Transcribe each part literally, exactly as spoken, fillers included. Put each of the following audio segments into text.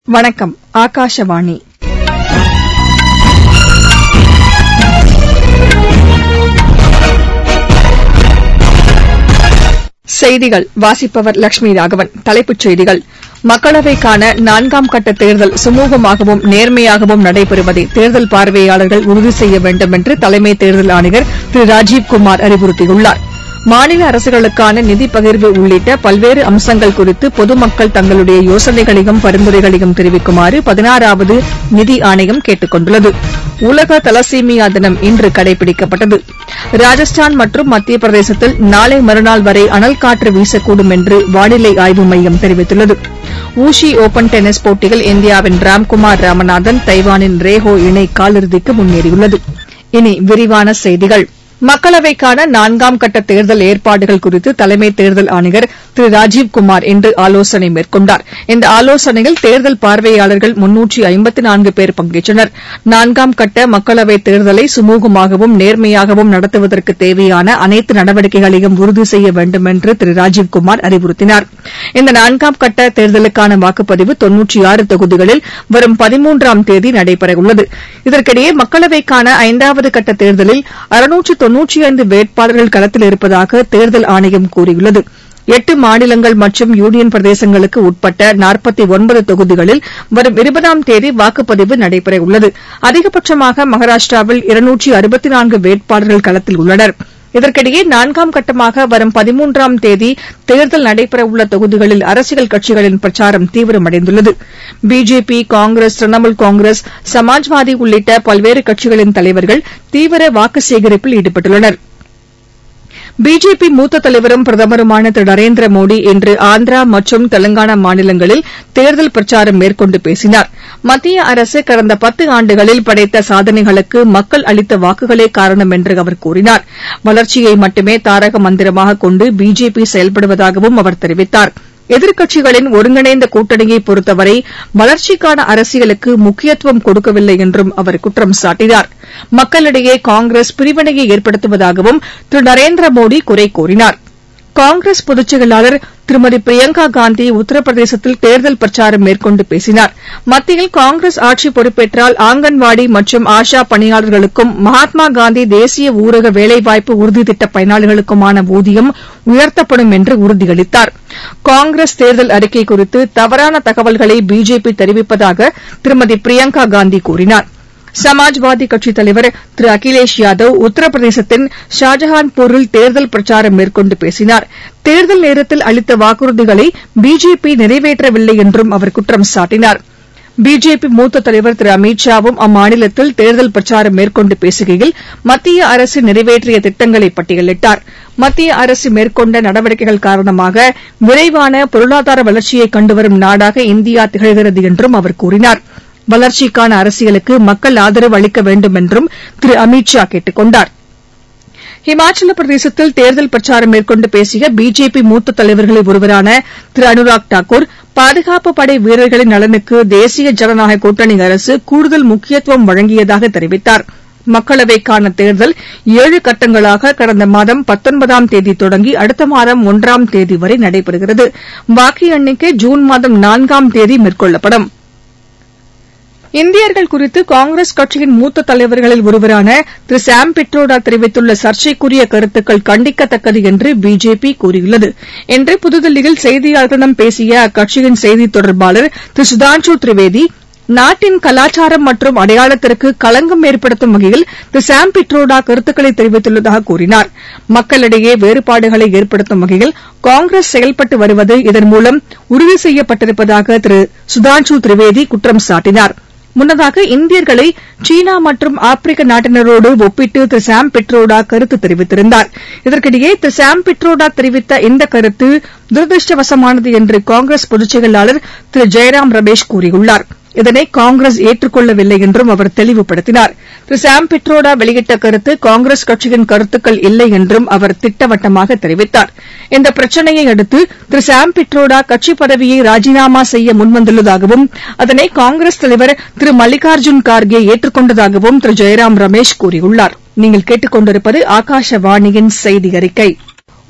வணக்கம். ஆகாஷவாணி. செய்திகள் வாசிப்பவர் லட்சுமி ராகவன். தலைப்புச் செய்திகள். மக்களவைக்கான நான்காம் கட்ட தேர்தல் சுமூகமாகவும் நேர்மையாகவும் நடைபெறுவதை தேர்தல் பார்வையாளர்கள் உறுதி செய்ய வேண்டும் என்று தலைமை தேர்தல் ஆணையர் திரு ராஜீவ்குமார் அறிவுறுத்தியுள்ளார். மாநில அரசுகளுக்கான நிதி பகிர்வு உள்ளிட்ட பல்வேறு அம்சங்கள் குறித்து பொதுமக்கள் தங்களுடைய யோசனைகளையும் பரிந்துரைகளையும் தெரிவிக்குமாறு பதினாறாவது நிதி ஆணையம் கேட்டுக் கொண்டுள்ளது. உலக தலசீமியா தினம் இன்று கடைபிடிக்கப்பட்டது. ராஜஸ்தான் மற்றும் மத்திய பிரதேசத்தில் நாளை மறுநாள் வரை அனல் காற்று வீசக்கூடும் என்று வானிலை ஆய்வு மையம் தெரிவித்துள்ளது. ஊஷி ஒபன் டென்னிஸ் போட்டியில் இந்தியாவின் ராம்குமார் ராமநாதன் தைவானின் ரேஹோ இணை காலிறுதிக்கு முன்னேறியுள்ளது. இனி விரிவான செய்திகள். மக்களவைக்கான நான்காம் கட்ட தேர்தல் ஏற்பாடுகள் குறித்து தலைமை தேர்தல் ஆணையர் திரு ராஜீவ்குமார் இன்று ஆலோசனை மேற்கொண்டார். இந்த ஆலோசனையில் தேர்தல் பார்வையாளர்கள் முன்னூற்று ஐம்பத்து நான்கு பேர் பங்கேற்றனர். நான்காம் கட்ட மக்களவைத் தேர்தலை சுமூகமாகவும் நேர்மையாகவும் நடத்துவதற்கு தேவையான அனைத்து நடவடிக்கைகளையும் உறுதி செய்ய வேண்டும் என்று திரு ராஜீவ்குமார் அறிவுறுத்தினார். இந்த நான்காம் கட்ட தேர்தலுக்கான வாக்குப்பதிவு தொன்னூற்று ஆறு தொகுதிகளில் வரும் பதிமூன்றாம் தேதி நடைபெறவுள்ளது. இதற்கிடையே மக்களவைக்கான ஐந்தாவது கட்ட தேர்தலில் அறுநூற்று தொன்னூற்று ஐந்து வேட்பாளர்கள் களத்தில் இருப்பதாக தேர்தல் ஆணையம் கூறியுள்ளது. எட்டு மாநிலங்கள் மற்றும் யூனியன் பிரதேசங்களுக்கு உட்பட்ட நாற்பத்தி ஒன்பது தொகுதிகளில் வரும் இருபதாம் தேதி வாக்குப்பதிவு நடைபெறவுள்ளது. அதிகபட்சமாக மகாராஷ்டிராவில் இருநூற்று அறுபத்து நான்கு வேட்பாளர்கள் களத்தில் உள்ளனர். இதற்கிடையே நான்காம் கட்டமாக வரும் பதிமூன்றாம் தேதி தேர்தல் நடைபெறவுள்ள தொகுதிகளில் அரசியல் கட்சிகளின் பிரச்சாரம் தீவிரமடைந்துள்ளது. பிஜேபி, காங்கிரஸ், திரிணாமுல் காங்கிரஸ், சமாஜ்வாதி உள்ளிட்ட பல்வேறு கட்சிகளின் தலைவர்கள் தீவிர வாக்கு சேகரிப்பில் ஈடுபட்டுள்ளனர். பிஜேபி மூத்த தலைவரும் பிரதமருமான திரு நரேந்திர மோடி இன்று ஆந்திரா மற்றும் தெலங்கானா மாநிலங்களில் தேர்தல் பிரச்சாரம் மேற்கொண்டு பேசினார். மத்திய அரசு கடந்த பத்து ஆண்டுகளில் படைத்த சாதனைகளுக்கு மக்கள் அளித்த வாக்குகளே காரணம் என்று அவர் கூறினார். வளர்ச்சியை மட்டுமே தாரக மந்திரமாக கொண்டு பிஜேபி செயல்படுவதாகவும் அவர் தெரிவித்தார். எதிர்க்கட்சிகளின் ஒருங்கிணைந்த கூட்டணியை பொறுத்தவரை வளர்ச்சிக்கான அரசியலுக்கு முக்கியத்துவம் கொடுக்கவில்லை என்றும் அவர் குற்றம் சாட்டினார். மக்களிடையே காங்கிரஸ் பிரிவினையை ஏற்படுத்துவதாகவும் திரு நரேந்திர மோடி குறை கூறினார். காங்கிரஸ் பொதுச் செயலாளர் திருமதி பிரியங்கா காந்தி உத்தரப்பிரதேசத்தில் தேர்தல் பிரச்சாரம் மேற்கொண்டு பேசினார். மத்தியில் காங்கிரஸ் ஆட்சி பொறுப்பேற்றால் ஆங்கன்வாடி மற்றும் ஆஷா பணியாளர்களுக்கும் மகாத்மா காந்தி தேசிய ஊரக வேலைவாய்ப்பு உறுதி திட்ட பயனாளிகளுக்குமான ஊதியம் உயர்த்தப்படும் என்று உறுதியளித்தார். காங்கிரஸ் தேர்தல் அறிக்கை குறித்து தவறான தகவல்களை பிஜேபி தெரிவிப்பதாக திருமதி பிரியங்கா காந்தி கூறினார். சமாஜ்வாதி கட்சித் தலைவர் திரு அகிலேஷ் யாதவ் உத்தரப்பிரதேசத்தின் ஷாஜஹான்பூரில் தேர்தல் பிரச்சாரம் மேற்கொண்டு பேசினார். தேர்தல் நேரத்தில் அளித்த வாக்குறுதிகளை பிஜேபி நிறைவேற்றவில்லை என்றும் அவர் குற்றம் சாட்டினார். பிஜேபி மூத்த தலைவர் திரு அமித் ஷாவும் அம்மாநிலத்தில் தேர்தல் பிரச்சாரம் மேற்கொண்டு பேசுகையில் மத்திய அரசு நிறைவேற்றிய திட்டங்களை பட்டியலிட்டார். மத்திய அரசு மேற்கொண்ட நடவடிக்கைகள் காரணமாக விரைவான பொருளாதார வளர்ச்சியை கண்டுவரும் நாடாக இந்தியா திகழ்கிறது என்றும் அவர் கூறினார். வளர்ச்சிக்கான அரசியலுக்கு மக்கள் ஆதரவு அளிக்க வேண்டும் என்றும் திரு அமித் ஷா கேட்டுக் கொண்டார். இமாச்சல பிரதேசத்தில் தேர்தல் பிரச்சாரம் மேற்கொண்டு பேசிய பிஜேபி மூத்த தலைவர்களில் ஒருவரான திரு அனுராக் தாக்கூர் பாதுகாப்பு படை வீரர்களின் நலனுக்கு தேசிய ஜனநாயக கூட்டணி அரசு கூடுதல் முக்கியத்துவம் வழங்கியதாக தெரிவித்தார். மக்களவைக்கான தேர்தல் ஏழு கட்டங்களாக கடந்த மாதம் பத்தொன்பதாம் தேதி தொடங்கி அடுத்த மாதம் ஒன்றாம் தேதி வரை நடைபெறுகிறது. வாக்கு எண்ணிக்கை ஜூன் மாதம் நான்காம் தேதி மேற்கொள்ளப்படும். இந்தியர்கள் குறித்து காங்கிரஸ் கட்சியின் மூத்த தலைவர்களில் ஒருவரான திரு சாம் பிட்ரோடா தெரிவித்துள்ள சர்ச்சைக்குரிய கருத்துக்கள் கண்டிக்கத்தக்கது என்று பிஜேபி கூறியுள்ளது. இன்று புதுதில்லியில் செய்தியாளர்களிடம் பேசிய அக்கட்சியின் செய்தித் தொடர்பாளர் திரு சுதான்ஷு திரிவேதி, நாட்டின் கலாச்சாரம் மற்றும் அடையாளத்திற்கு களங்கம் ஏற்படுத்தும் வகையில் திரு சாம் பிட்ரோடா கருத்துக்களை தெரிவித்துள்ளதாக கூறினார். மக்களிடையே வேறுபாடுகளை ஏற்படுத்தும் வகையில் காங்கிரஸ் செயல்பட்டு வருவது இதன் மூலம் உறுதி செய்யப்பட்டிருப்பதாக திரு சுதான்ஷு திரிவேதி குற்றம் சாட்டினார். முன்னதாக இந்தியர்களை சீனா மற்றும் ஆப்பிரிக்க நாட்டினரோடு ஒப்பிட்டு திரு சாம் பிட்ரோடா கருத்து தெரிவித்திருந்தார். இதற்கிடையே திரு சாம் பிட்ரோடா தெரிவித்த இந்த கருத்து துரதிருஷ்டவசமானது என்று காங்கிரஸ் பொதுச் செயலாளர் திரு ஜெயராம் ரமேஷ் கூறியுள்ளார். இதனை காங்கிரஸ் ஏற்றுக் கொள்ளவில்லை என்றும் அவர் தெளிவுபடுத்தினார். திரு சாம் பிட்ரோடா வெளியிட்ட கருத்து காங்கிரஸ் கட்சியின் கருத்துக்கள் இல்லை என்றும் அவர் திட்டவட்டமாக தெரிவித்தார். இந்த பிரச்சினையை அடுத்து திரு சாம் பிட்ரோடா கட்சி பதவியை ராஜினாமா செய்ய முன்வந்துள்ளதாகவும் அதனை காங்கிரஸ் தலைவர் திரு மல்லிகார்ஜுன் கார்கே ஏற்றுக் கொண்டதாகவும் திரு ஜெயராம் ரமேஷ் கூறியுள்ளார். நீங்கள் கேட்டுக் கொண்டிருப்பது ஆகாஷவாணியின் செய்தி அறிக்கை.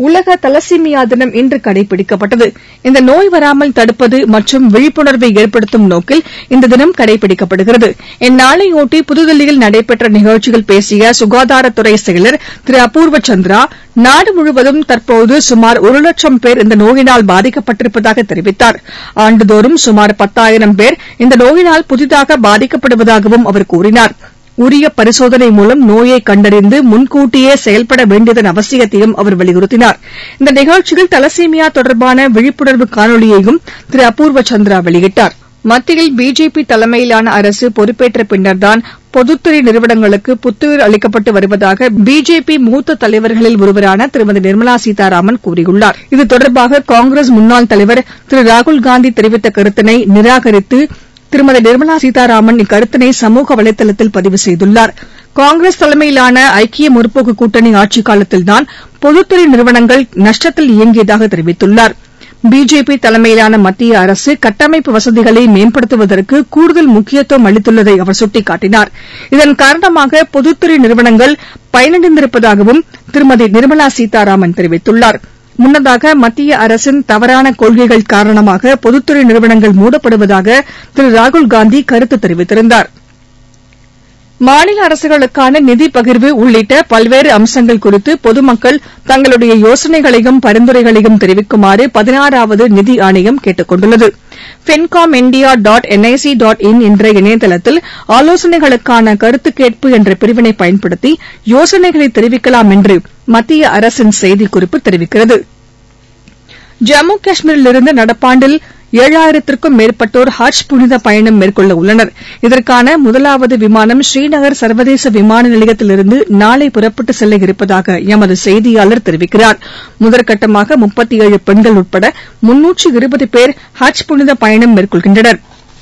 உலக தலசீமியா தினம் இன்று கடைபிடிக்கப்பட்டது. இந்த நோய் வராமல் தடுப்பது மற்றும் விழிப்புணர்வை ஏற்படுத்தும் நோக்கில் இந்த தினம் கடைபிடிக்கப்படுகிறது. இந்நாளையொட்டி புதுதில்லியில் நடைபெற்ற நிகழ்ச்சியில் பேசிய சுகாதாரத்துறை செயலர் திரு அபூர்வ சந்திரா, நாடு முழுவதும் தற்போது சுமார் ஒரு லட்சம் பேர் இந்த நோயினால் பாதிக்கப்பட்டிருப்பதாக தெரிவித்தார். ஆண்டுதோறும் சுமார் பத்தாயிரம் பேர் இந்த நோயினால் புதிதாக பாதிக்கப்படுவதாகவும் அவர் கூறினார். உரிய பரிசோதனை மூலம் நோயை கண்டறிந்து முன்கூட்டியே செயல்பட வேண்டியதன் அவசியத்தையும் அவர் வலியுறுத்தினார். இந்த நிகழ்ச்சியில் தலசீமியா தொடர்பான விழிப்புணர்வு காணொலியையும் திரு அபூர்வ சந்திரா வெளியிட்டார். மத்தியில் பிஜேபி தலைமையிலான அரசு பொறுப்பேற்ற பின்னர்தான் பொதுத்துறை நிறுவனங்களுக்கு புத்துயிர் அளிக்கப்பட்டு வருவதாக பிஜேபி மூத்த தலைவர்களில் ஒருவரான திருமதி நிர்மலா சீதாராமன் கூறியுள்ளார். இது தொடர்பாக காங்கிரஸ் முன்னாள் தலைவர் திரு ராகுல்காந்தி தெரிவித்த கருத்தினை நிராகரித்து திருமதி நிர்மலா சீதாராமன் இக்கருத்தினை சமூக வலைதளத்தில் பதிவு செய்துள்ளார். காங்கிரஸ் தலைமையிலான ஐக்கிய முற்போக்கு கூட்டணி ஆட்சிக் காலத்தில்தான் பொதுத்துறை நிறுவனங்கள் நஷ்டத்தில் இயங்கியதாக தெரிவித்துள்ளார். பிஜேபி தலைமையிலான மத்திய அரசு கட்டமைப்பு வசதிகளை மேம்படுத்துவதற்கு கூடுதல் முக்கியத்துவம் அளித்துள்ளதை அவர் சுட்டிக்காட்டினார். இதன் காரணமாக பொதுத்துறை நிறுவனங்கள் பயனடைந்திருப்பதாகவும் திருமதி நிர்மலா சீதாராமன் தெரிவித்துள்ளார். முன்னதாக மத்திய அரசின் தவறான கொள்கைகள் காரணமாக பொதுத்துறை நிறுவனங்கள் மூடப்படுவதாக திரு ராகுல்காந்தி கருத்து தெரிவித்திருந்தார். மாநில அரசுகளுக்கான நிதி பகிர்வு உள்ளிட்ட பல்வேறு அம்சங்கள் குறித்து பொதுமக்கள் தங்களுடைய யோசனைகளையும் பரிந்துரைகளையும் தெரிவிக்குமாறு பதினாறாவது நிதி ஆணையம் கேட்டுக் கொண்டுள்ளது. Fincom India dot NIC dot in என்ற இணையதளத்தில் ஆலோசனைகளுக்கான கருத்து கேட்பு என்ற பிரிவினை பயன்படுத்தி யோசனைகளை தெரிவிக்கலாம் என்று மத்திய அரசின் செய்திக்குறிப்பு தெரிவிக்கிறது. ஜம்மு காஷ்மீரிலிருந்து நடப்பாண்டில் ஏழாயிரத்திற்கும் மேற்பட்டோர் ஹஜ் புனித பயணம் மேற்கொள்ள உள்ளனர். இதற்கான முதலாவது விமானம் ஸ்ரீநகர் சர்வதேச விமான நிலையத்திலிருந்து நாளை புறப்பட்டு செல்ல இருப்பதாக எமது செய்தியாளர் தெரிவிக்கிறார். முதற்கட்டமாக முப்பத்தி ஏழு பெண்கள் உட்பட முன்னூற்று இருபது பேர் ஹஜ் புனித பயணம் மேற்கொள்கின்றனர்.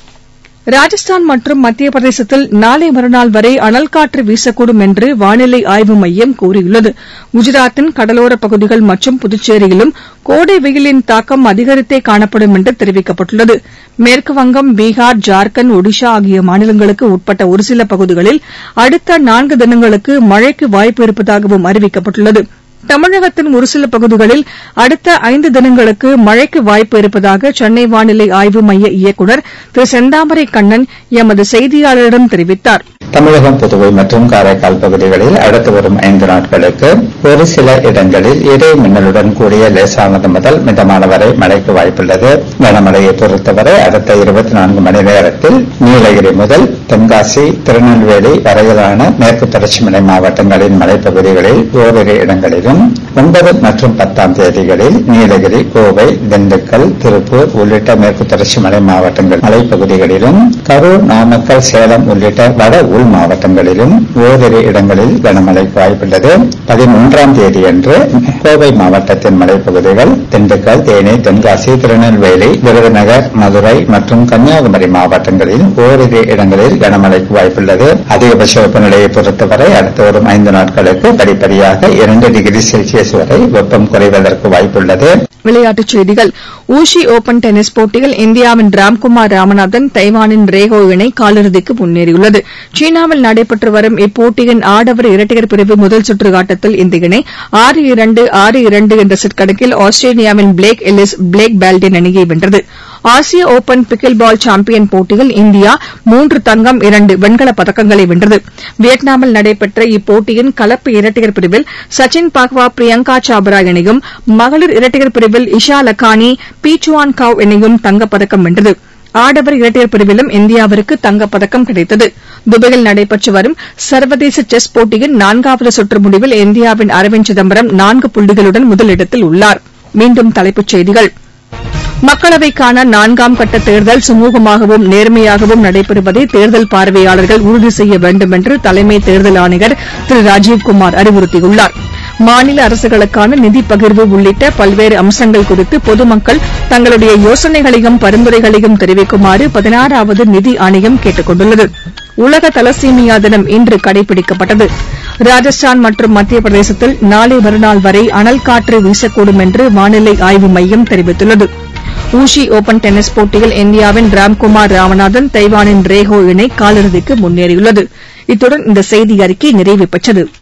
ராஜஸ்தான் மற்றும் மத்திய பிரதேசத்தில் நாளை மறுநாள் வரை அனல் காற்று வீசக்கூடும் என்று வானிலை ஆய்வு மையம் கூறியுள்ளது. குஜராத்தின் கடலோரப் பகுதிகள் மற்றும் புதுச்சேரியிலும் கோடை வெயிலின் தாக்கம் அதிகரித்தே காணப்படும் என்று தெரிவிக்கப்பட்டுள்ளது. மேற்குவங்கம், பீகார், ஜார்க்கண்ட், ஒடிஷா ஆகிய மாநிலங்களுக்கு உட்பட்ட ஒருசில பகுதிகளில் அடுத்த நான்கு தினங்களுக்கு மழைக்கு வாய்ப்பு இருப்பதாகவும் அறிவிக்கப்பட்டுள்ளது. தமிழகத்தின் ஒருசில பகுதிகளில் அடுத்த ஐந்து தினங்களுக்கு மழைக்கு வாய்ப்பு இருப்பதாக சென்னை வானிலை ஆய்வு மைய இயக்குநர் திரு செந்தாமரை கண்ணன் எமது செய்தியாளரிடம் தெரிவித்தார். தமிழகம், புதுவை மற்றும் காரைக்கால் பகுதிகளில் அடுத்து வரும் ஐந்து நாட்களுக்கு ஒரு சில இடங்களில் இடி மின்னலுடன் கூடிய லேசானது முதல் மிதமான வரை மழைக்கு வாய்ப்புள்ளது. கனமழையை பொறுத்தவரை அடுத்த இருபத்தி நான்கு மணி நேரத்தில் நீலகிரி முதல் தென்காசி, திருநெல்வேலி வரையிலான மேற்கு தொடர்ச்சி மலை மாவட்டங்களின் மலைப்பகுதிகளில் ஓரிரு இடங்களிலும், ஒன்பது மற்றும் பத்தாம் தேதிகளில் நீலகிரி, கோவை, திண்டுக்கல், திருப்பூர் உள்ளிட்ட மேற்கு தொடர்ச்சி மலை மாவட்டங்கள் மலைப்பகுதிகளிலும், கரூர், நாமக்கல், சேலம் உள்ளிட்ட வட உள் மாவட்டங்களிலும் ஓரிரு இடங்களில் கனமழைக்கு வாய்ப்புள்ளது. பதிமூன்றாம் தேதியன்று கோவை மாவட்டத்தின் மலைப்பகுதிகள், திண்டுக்கல், தேனி, தென்காசி, திருநெல்வேலி, விருதுநகர், மதுரை மற்றும் கன்னியாகுமரி மாவட்டங்களில் ஓரிரு இடங்களில் கனமழைக்கு வாய்ப்புள்ளது. அதிகபட்ச வெப்பநிலையை பொறுத்தவரை அடுத்த வரும் ஐந்து நாட்களுக்கு படிப்படியாக இரண்டு டிகிரி செல்சியஸ் வரை வெப்பம் குறைவதற்கு வாய்ப்புள்ளது. விளையாட்டுச் செய்திகள். ஊஷி ஓபன் டென்னிஸ் போட்டியில் இந்தியாவின் ராம்குமார் ராமநாதன், தைவானின் ரேகோ இணை காலிறுதிக்கு முன்னேறியுள்ளது. சீனாவில் நடைபெற்று வரும் இப்போட்டியின் ஆடவர் இரட்டையர் பிரிவு முதல் சுற்று ஆட்டத்தில் இந்த இணை ஆறு இரண்டு, ஆறு இரண்டு என்ற செட் கணக்கில் ஆஸ்திரேலியாவின் பிளேக் எல்லிஸ், பிளேக் பால்டின் இணையை வென்றது. ஆசிய ஓபன் பிக்கில் பால் சாம்பியன் போட்டியில் இந்தியா மூன்று தங்கம், இரண்டு வெண்கலப் பதக்கங்களை வென்றது. வியட்நாமில் நடைபெற்ற இப்போட்டியின் கலப்பு இரட்டையர் பிரிவில் சச்சின் பாக்வா, பிரியங்கா சாப்ரா இணையும், மகளிர் இரட்டையர் பிரிவில் இஷா லக்கானி, பீச்சுவான் கவ் இணையும் தங்கப்பதக்கம் வென்றது. ஆடவர் இரட்டையர் பிரிவிலும் இந்தியாவிற்கு தங்கப்பதக்கம் கிடைத்தது. துபாயில் நடைபெற்று வரும் சர்வதேச செஸ் போட்டியின் நான்காவது சுற்று முடிவில் இந்தியாவின் அரவிந்த் சிதம்பரம் நான்கு புள்ளிகளுடன் முதலிடத்தில் உள்ளார். மீண்டும் தலைப்புச் செய்திகள். மக்களவைக்கான நான்காம் கட்ட தேர்தல் சுமூகமாகவும் நேர்மையாகவும் நடைபெறுவதை தேர்தல் பார்வையாளர்கள் உறுதி செய்ய வேண்டும் என்று தலைமை தேர்தல் ஆணையர் திரு ராஜீவ்குமார் அறிவுறுத்தியுள்ளார். மாநில அரசுகளுக்கான நிதி பகிர்வு உள்ளிட்ட பல்வேறு அம்சங்கள் குறித்து பொதுமக்கள் தங்களுடைய யோசனைகளையும் பரிந்துரைகளையும் தெரிவிக்குமாறு பதினாறாவது நிதி ஆணையம் கேட்டுக் கொண்டுள்ளது. உலக தலசீமியா தினம் இன்று கடைபிடிக்கப்பட்டது. ராஜஸ்தான் மற்றும் மத்திய பிரதேசத்தில் நாளை மறுநாள் வரை அனல் காற்று வீசக்கூடும் என்று வானிலை ஆய்வு மையம் தெரிவித்துள்ளது. ஊஷி ஓபன் டென்னிஸ் போட்டியில் இந்தியாவின் ராம்குமார் ராமநாதன், தைவானின் ரேகோ இணை காலிறுதிக்கு முன்னேறியுள்ளது. இத்துடன் இந்த செய்தி அறிக்கை நிறைவு பெற்றது.